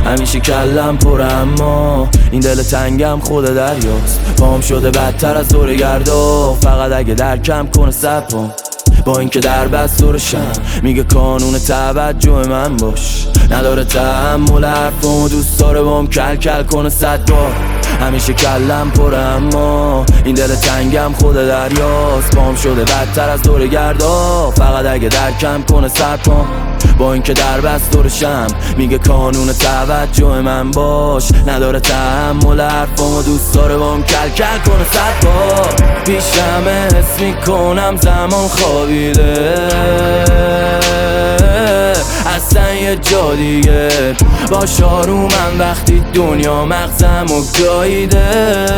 همیشه کلم پر اما این دل تنگم خود دریاست. پام شده بدتر از دور گردا، فقط اگه درکم کنه سبم. با اینکه در بسترشم میگه کانون توجه من باش، نداره تحمل حرفمو، دوست داره بام کل کل کنه 100 بار. همیشه کلم پر اما این دل تنگم خود دریاست. پام شده بدتر از دور گردا، فقط اگه درکم کنه سبم. با اینکه در بسترشم میگه کانون توجه من باش، نداره تحمل حرفمو، دوست داره بام کل کل کنه 100 بار. پیشمه حس میکنم زمان خوابیده، اصلا یه جا دیگه باش آرومم وقتی دنیا مغزم و گاییده.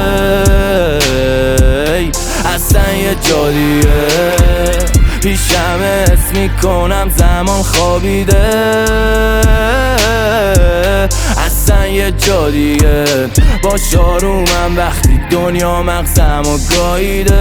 اصلا یه جا دیگه پیشم حس میکنم زمان خوابیده، اصلا یه جا دیگه باش آرومم وقتی دنیا مغزم و گاییده.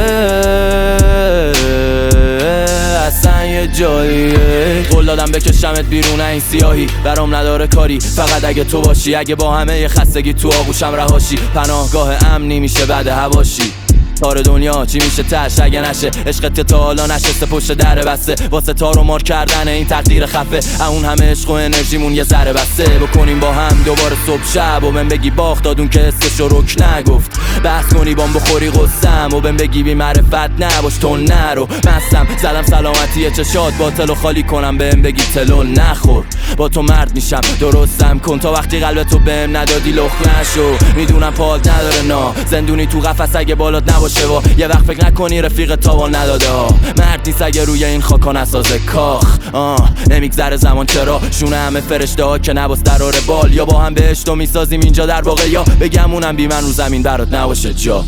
اصلا یه جا دیگه قول دادم بکشمت بیرون این سیاهی، برام نداره کاری فقط اگه تو باشی. اگه با همه ی خستگی تو آغوشم رهاشی، پناهگاه امنی میشه بعد هواشی. تار دنیا چی میشه تش اگه نشه عشقت تا حالا نشسته پشت در بسته، واسه تار و مار کردن این تقدیر خفه. اون همه عشق و انرژیمون یه ذره بسته، بکنیم با هم دوباره صبح شب و بهم بگی باخت دادون که حسشو رک نگفت. بحث کنی بام بخوری قصم و بهم بگی بی معرفت نباش تو نرو. مستم زدم سلامتی چشات باطل و خالی کنم، بهم بگی تلول نخور. با تو مرد میشم درستم کن تا وقتی قلب تو بهم ندادی لخ نشو. میدونم پاد نداره نا زندونی تو قفس اگه بالات نباشه و یه وقت فکر نکنی رفیق تاوان نداده ها. مرد نیست اگه روی این خاکا نسازه کاخ. نمیگذره زمان چرا شونه همه فرشته ها که نباس درار بال، یا با هم بهشتو میسازیم اینجا در واقع، یا بگمونم بی من رو زمین برات نباشه جا.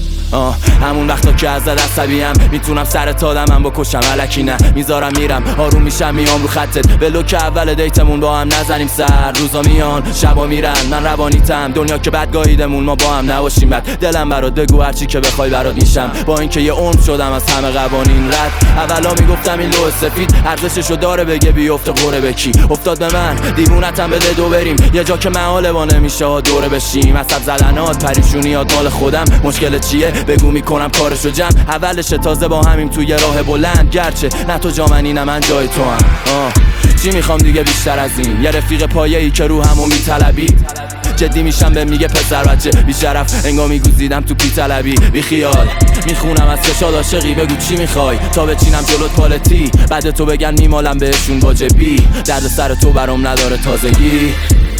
همون وقتا که ازت عصبیم میتونم سرت آدمم بکشم الکی نه میذارم میرم آروم میشم میام رو خطت. بلو که اول دیتمون با هم نزنیم سر، روزا میان شبا میرن من روانیتم. دنیا که بد گاهیدمون ما با هم نباشیم بد، دلم برات بگو هرچی که بخوای برات میشم. با اینکه یه عمر شدم از همه قوانین رد، اولا میگفتم این لوح سفید ارزششو داره بگه بیفته قره به کی. افتاد به من دیوونتم بده دو بریم یه جا که محاله با نمیشه دوره بشیم. عصب زدنات پریشونیات مال خودم، مشکل چیه بگو میکنم کارشو جمع. اولش تازه با همیم توی راه بلند، گرچه نه تو جا منی نه من جای تو هم. چی میخوام دیگه بیشتر از این؟ یه رفیق پایه‌ای که رو همو میطلبی. جدی میشم به میگه پسر بچه بی شرف، انگار میگوزیدم تو پی طلبی. بی خیال میخونم از کشاد عاشقی، بگو چی میخوای تا بچینم جلوت پالتی. بعد تو بگن میمالم بهشون با جبی، درد سر تو برام نداره تازگی.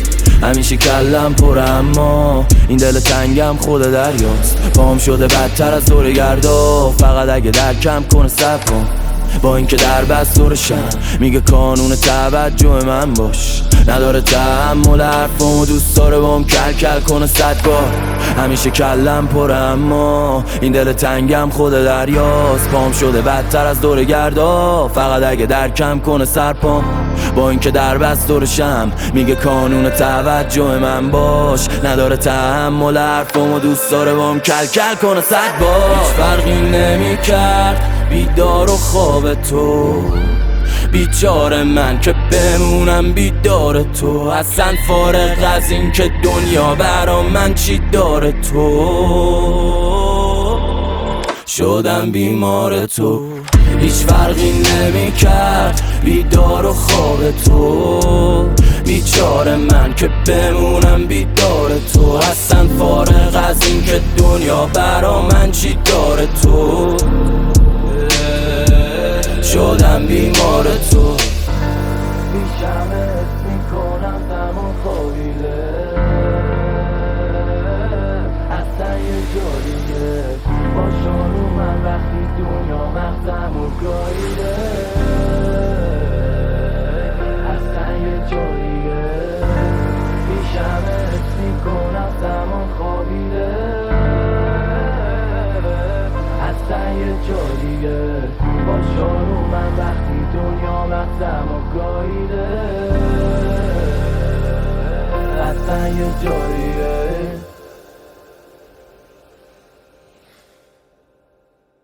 همیشه کلم پر اما این دل تنگم خود دریاست. پام شده بدتر از دور گردا، فقط اگه درکم کنه سبم. با اینکه در بسترشم میگه کانون توجه من باش، نداره تحمل حرفمو، دوست داره بام کل کل کنه 100 بار. همیشه کلم پر اما این دل تنگم خود دریاست. پام شده بدتر از دور گردا، فقط اگه درکم کنه سرپام. با اینکه در بسترشم میگه کانون توجه من باش، نداره تحمل حرفمو، دوست داره بام کل کل کنه 100 بار. هیچ فرقی نمیکرد بیدار و خواب تو، بیچاره من که بمونم بیدار تو. اصلا فارغ از این که دنیا برا من چی داره، تو شدم بیمار تو. هیچ فرقی نمیکرد بیدار و خواب تو، بیچاره من که بمونم بیدار تو. اصلا فارغ از این که دنیا برا من چی داره، تو شدم بیمار تو. بیشم حس میکنم زمان خوابیده، اصلا یه جا دیگه باشان رو من وقتی دنیا مغزم و گاییده. اصلا یه جا دیگه بیشم حس میکنم زمان خوابیده، اصلا یه جا دیگه باشان رو من وقتی دنیا مغزم و گاییده. اصلا یه جا دیگه